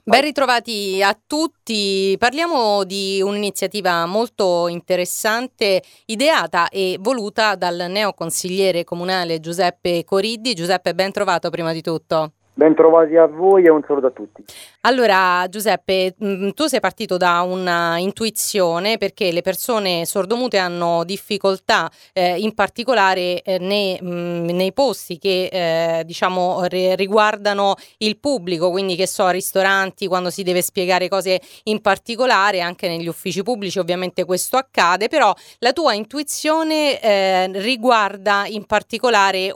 Ben ritrovati a tutti. Parliamo di un'iniziativa molto interessante, ideata e voluta dal neoconsigliere comunale Giuseppe Coriddi. Giuseppe, ben trovato prima di tutto. Ben trovati a voi e un saluto a tutti. Allora Giuseppe, tu sei partito da una intuizione perché le persone sordomute hanno difficoltà in particolare nei posti che riguardano il pubblico, quindi che so, ristoranti, quando si deve spiegare cose in particolare, anche negli uffici pubblici ovviamente questo accade, però la tua intuizione riguarda in particolare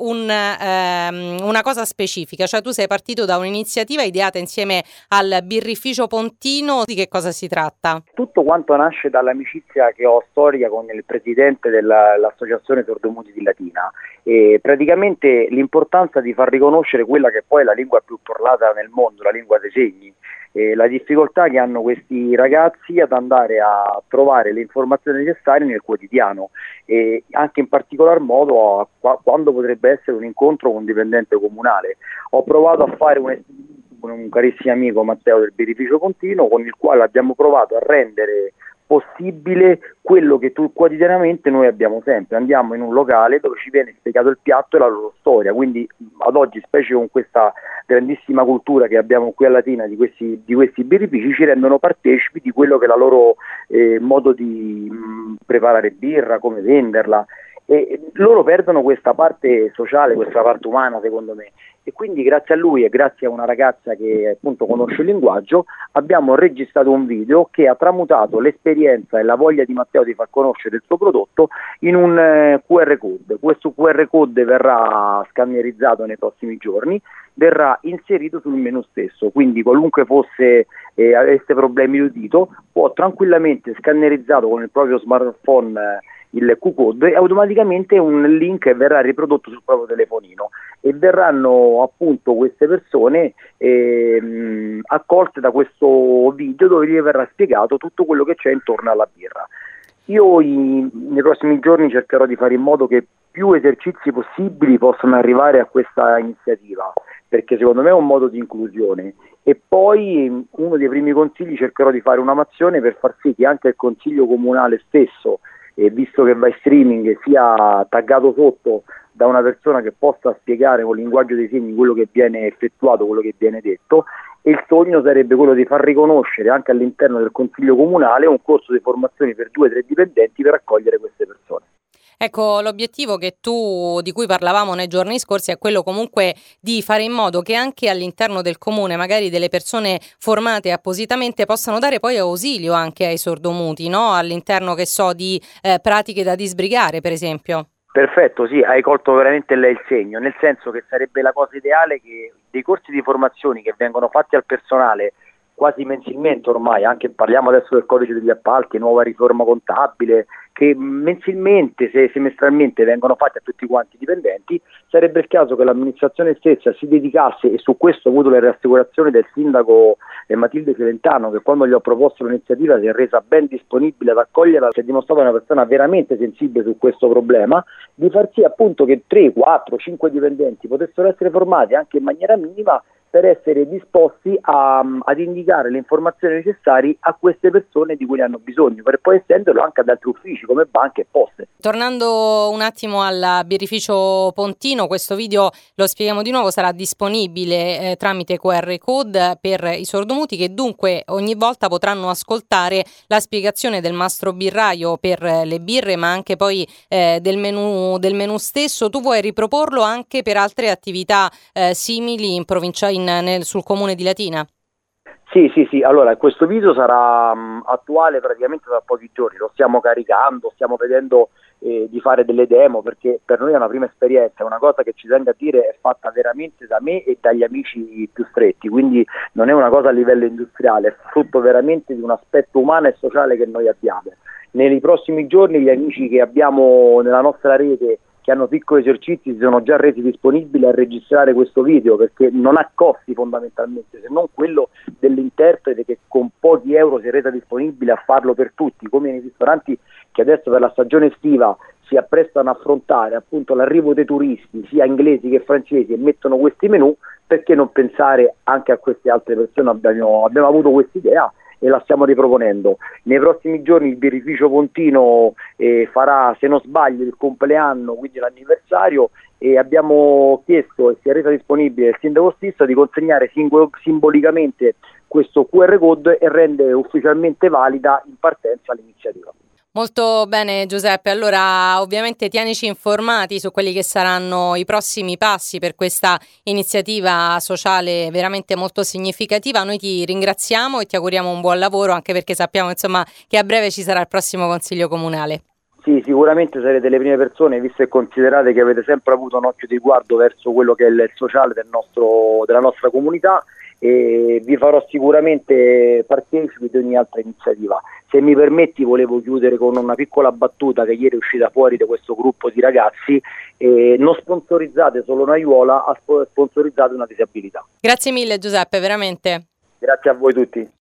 una cosa specifica, cioè tu sei partito da un'iniziativa ideata insieme al Birrificio Pontino. Di che cosa si tratta? Tutto quanto nasce dall'amicizia che ho storica con il presidente dell'Associazione Sordomuti di Latina e praticamente l'importanza di far riconoscere quella che poi è la lingua più parlata nel mondo, la lingua dei segni. La difficoltà che hanno questi ragazzi ad andare a trovare le informazioni necessarie nel quotidiano e anche in particolar modo quando potrebbe essere un incontro con un dipendente comunale. Ho provato a fare con un carissimo amico Matteo del Birrificio Pontino, con il quale abbiamo provato a rendere possibile quello che quotidianamente noi abbiamo sempre. Andiamo in un locale dove ci viene spiegato il piatto e la loro storia, quindi ad oggi, specie con questa grandissima cultura che abbiamo qui a Latina di questi birrifici, ci rendono partecipi di quello che è la loro modo di preparare birra, come venderla, e loro perdono questa parte sociale, questa parte umana, secondo me, e quindi grazie a lui e grazie a una ragazza che appunto conosce il linguaggio abbiamo registrato un video che ha tramutato l'esperienza e la voglia di Matteo di far conoscere il suo prodotto in un QR code. Questo QR code verrà scannerizzato nei prossimi giorni, verrà inserito sul menu stesso, quindi qualunque fosse avesse problemi di udito può tranquillamente scannerizzato con il proprio smartphone il Q-code e automaticamente un link verrà riprodotto sul proprio telefonino e verranno appunto queste persone accolte da questo video dove gli verrà spiegato tutto quello che c'è intorno alla birra. Io nei prossimi giorni cercherò di fare in modo che più esercizi possibili possano arrivare a questa iniziativa, perché secondo me è un modo di inclusione, e poi uno dei primi consigli cercherò di fare una mozione per far sì che anche il consiglio comunale stesso, visto che va in streaming, sia taggato sotto da una persona che possa spiegare con il linguaggio dei segni quello che viene effettuato, quello che viene detto, e il sogno sarebbe quello di far riconoscere anche all'interno del consiglio comunale un corso di formazione per 2 o 3 dipendenti per accogliere queste persone. Ecco, l'obiettivo di cui parlavamo nei giorni scorsi è quello comunque di fare in modo che anche all'interno del comune magari delle persone formate appositamente possano dare poi ausilio anche ai sordomuti, no? All'interno, che so, di pratiche da disbrigare, per esempio. Perfetto, sì, hai colto veramente lei il segno, nel senso che sarebbe la cosa ideale che dei corsi di formazioni che vengono fatti al personale quasi mensilmente ormai, anche parliamo adesso del codice degli appalti, nuova riforma contabile, che mensilmente, semestralmente vengono fatti a tutti quanti i dipendenti, sarebbe il caso che l'amministrazione stessa si dedicasse, e su questo ho avuto le rassicurazioni del sindaco Matilde Celentano, che quando gli ho proposto l'iniziativa si è resa ben disponibile ad accoglierla, si è dimostrata una persona veramente sensibile su questo problema, di far sì appunto che 3, 4, 5 dipendenti potessero essere formati anche in maniera minima per essere disposti ad indicare le informazioni necessarie a queste persone di cui ne hanno bisogno, per poi estenderlo anche ad altri uffici come banche e poste. Tornando un attimo al Birrificio Pontino, questo video, lo spieghiamo di nuovo, sarà disponibile tramite QR code per i sordomuti, che dunque ogni volta potranno ascoltare la spiegazione del mastro birraio per le birre, ma anche poi del menù stesso. Tu vuoi riproporlo anche per altre attività simili in provincia, sul comune di Latina? Sì, allora questo video sarà attuale praticamente da pochi giorni, lo stiamo caricando, stiamo vedendo di fare delle demo, perché per noi è una prima esperienza, è una cosa che ci tengo a dire è fatta veramente da me e dagli amici più stretti, quindi non è una cosa a livello industriale, è frutto veramente di un aspetto umano e sociale che noi abbiamo. Nei prossimi giorni gli amici che abbiamo nella nostra rete che hanno piccoli esercizi si sono già resi disponibili a registrare questo video, perché non ha costi fondamentalmente, se non quello dell'interprete che con pochi euro si è resa disponibile a farlo per tutti, come nei ristoranti che adesso per la stagione estiva si apprestano a affrontare appunto l'arrivo dei turisti sia inglesi che francesi e mettono questi menù, perché non pensare anche a queste altre persone? Abbiamo avuto questa idea e la stiamo riproponendo. Nei prossimi giorni il birrificio Pontino farà, se non sbaglio, il compleanno, quindi l'anniversario, e abbiamo chiesto e si è resa disponibile il sindaco stesso di consegnare simbolicamente questo QR code e rendere ufficialmente valida in partenza l'iniziativa. Molto bene Giuseppe, allora ovviamente tienici informati su quelli che saranno i prossimi passi per questa iniziativa sociale veramente molto significativa. Noi ti ringraziamo e ti auguriamo un buon lavoro, anche perché sappiamo insomma che a breve ci sarà il prossimo Consiglio Comunale. Sì, sicuramente sarete le prime persone, visto e considerate che avete sempre avuto un occhio di riguardo verso quello che è il sociale della nostra comunità, e vi farò sicuramente partecipi di ogni altra iniziativa. Se mi permetti, volevo chiudere con una piccola battuta che ieri è uscita fuori da questo gruppo di ragazzi: non sponsorizzate solo un'aiuola, sponsorizzate una disabilità. Grazie mille Giuseppe, veramente. Grazie a voi tutti.